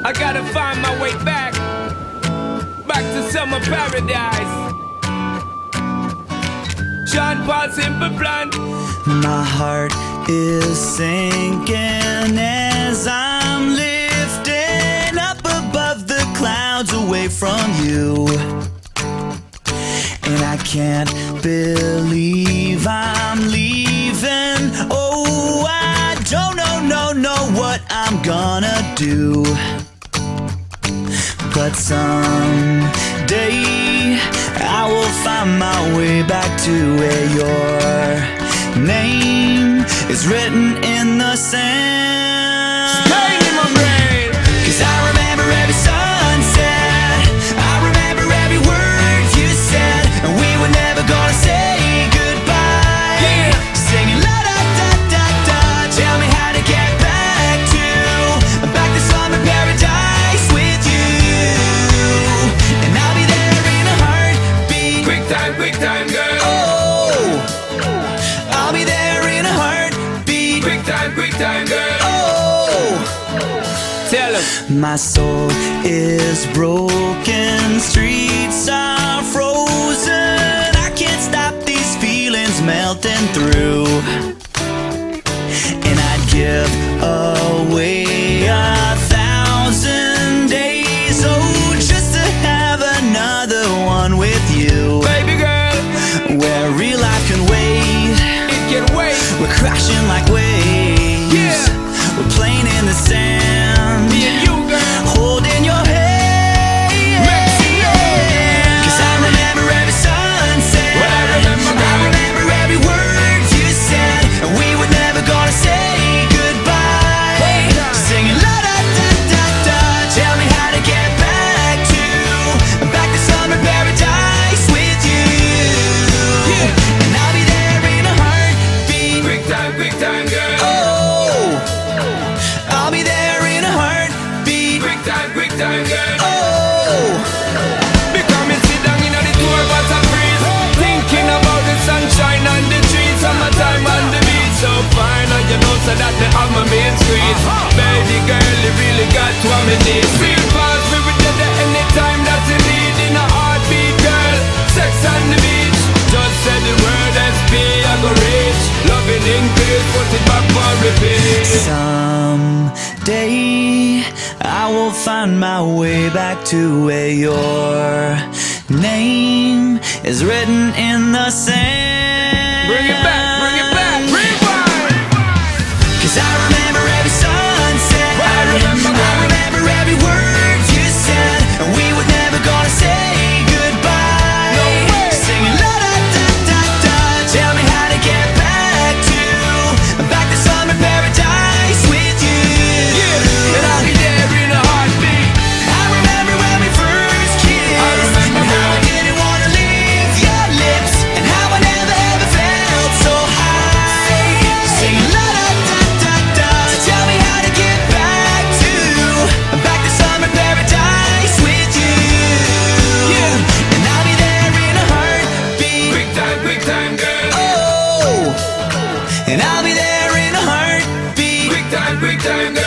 I gotta find my way back to summer paradise. Sean Paul, Simple Plan. My heart is sinking as I'm lifting up above the clouds away from you. And I can't believe I'm leaving. Oh, I don't know what I'm gonna do. But someday I will find my way back to where your name is written in the sand. Stay in my brain. 'Cause I remember every sunset, I remember every word you said, and we were never gonna say goodbye. Yeah. Singing la da da da da, tell me how to get back to summer paradise with you. And I'll be there in a heartbeat. Quick time, girl. Oh, I'll be there in a heartbeat. Quick time, girl. Oh, Tell him. my soul is broken, streets are frozen. I can't stop these feelings melting through. And I'd give away 1,000 days, oh, just to have another one with you. Baby girl, Where real life can wait, it can wait. we're crashing like waves. Yeah. We're playing in the sand, Me and you, girl. holding your hand. Mexico. 'Cause I remember every sunset, Well, I remember, I remember every word you said, and we were never gonna say goodbye. Hey. Singing la da da da da, tell me how to get back to summer paradise with you. Yeah. And I'll be there in a heartbeat. Quick time, girl. Oh, I'll be there in a heartbeat. Quick time, girl. Oh, Because me sit down in the tour bus and freeze, thinking about the sunshine and the trees, summertime on the beach. So fine, and you know so that they have my main street. Baby girl, you really got what me need. Real fast, we will get there anytime that you need. In a heartbeat, girl, sex on the beach. Just say the word SP, I go reach. Loving English, put it back for repeat. someday I will find my way back to where your name is written in the sand. Bring it back, rewind. 'Cause I remember every sunset, I remember, I remember every word you said, and we were never gonna say goodbye. No way. Singing la da da da da, tell me how to get back to summer paradise with you. Yeah, and I'll be there in a heartbeat. I remember when we first kissed, I remember, and how I girl. didn't wanna leave your lips, and how I never ever felt so high. Singing la da da da da, tell me how to get back to summer paradise with you. Yeah. And I'll be there in a heartbeat. Quick time, girl. Oh, and I'll be there in a heartbeat. Quick time, girl.